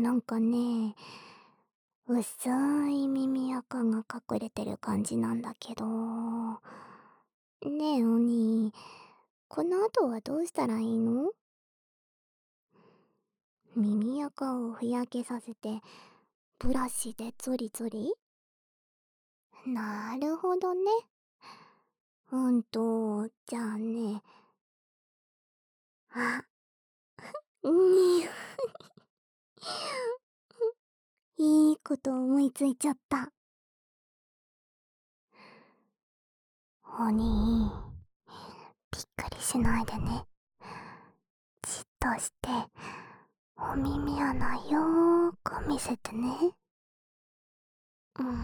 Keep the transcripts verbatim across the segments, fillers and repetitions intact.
なんかね、薄い耳垢が隠れてる感じなんだけど。ねえ、おに、この後はどうしたらいいの？耳垢をふやけさせて、ブラシでゾリゾリ？なるほどね。うんと、じゃあね。あ、にゅいいこと思いついちゃった。おに、びっくりしないでね。じっとして、お耳穴よーく見せてね。うん。うん。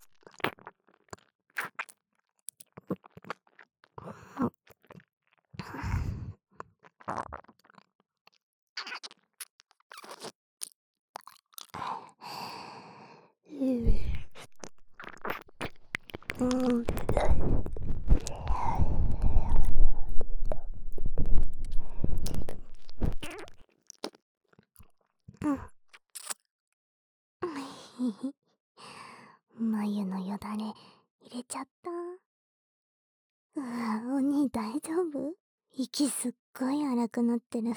うん。眉のよだれ入れちゃった。うわ、お兄大丈夫？息すっごい荒くなってる。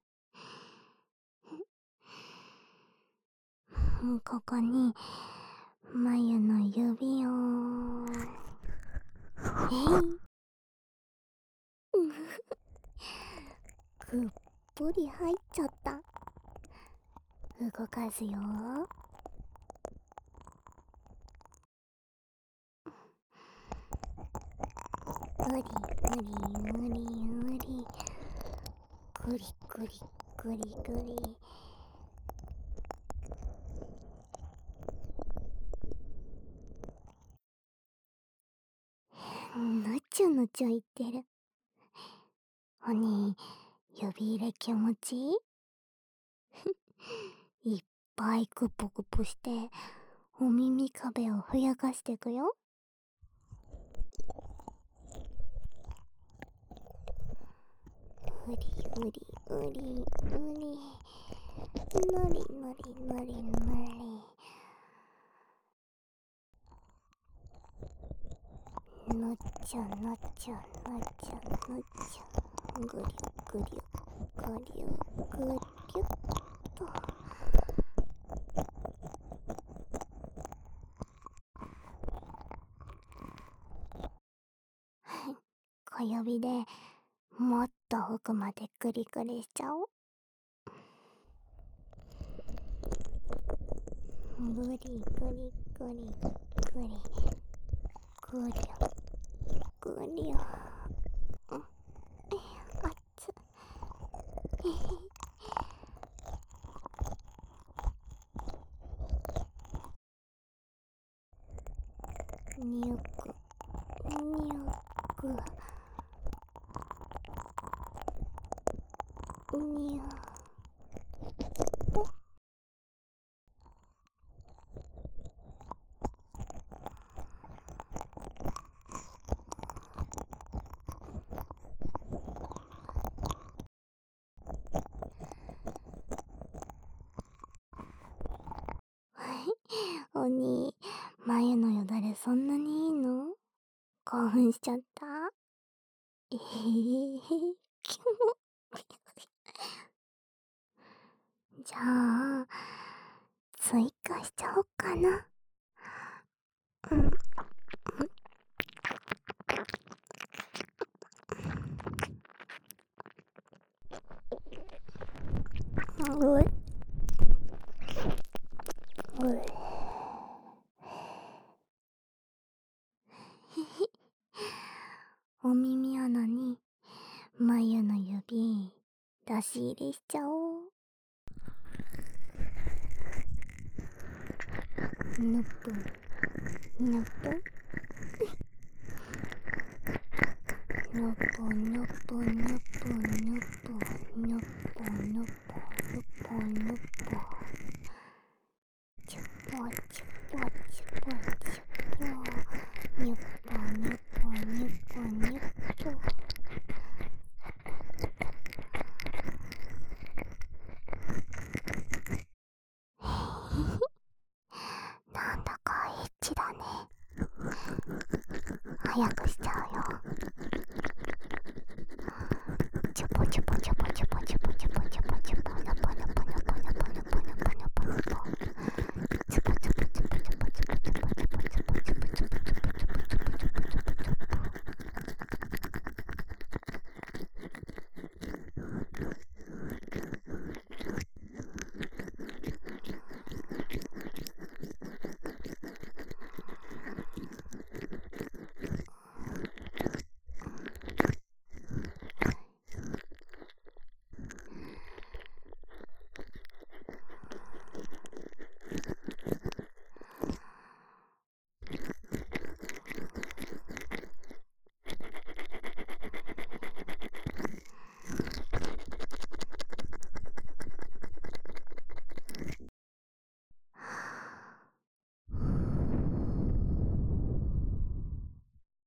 ここに眉の指をえいくっぽり入っちゃった。動かすよ。うりうりうりうり、ぐりぐりぐりぐり。ぬちゅぬちゅ言ってる。おに、指入れ気持ちいい？いっぱいグポグポして、お耳壁をふやかしてくよ。うりうりうりうり、ぬりぬりぬりぬり。ぬっちゃぬっちゃぬっちゃぬっちゃ、ぐりゅぐりゅぐりゅぐりゅっと。小指でもっと奥までグリグリしちゃおう。ぐりぐりぐりぐりぐりぐりゅぐりゅ。あっつ。にゅくにゅくにゅ。おに、眉のよだれそんなにいいの？興奮しちゃった？えへへへ、キモ。じゃあ、追加しちゃおっかな。うん。うっ。うっ。お耳穴に眉の指出し入れしちゃおう。ぬぷぬぷぬぷぬぷぬぷぬぷ。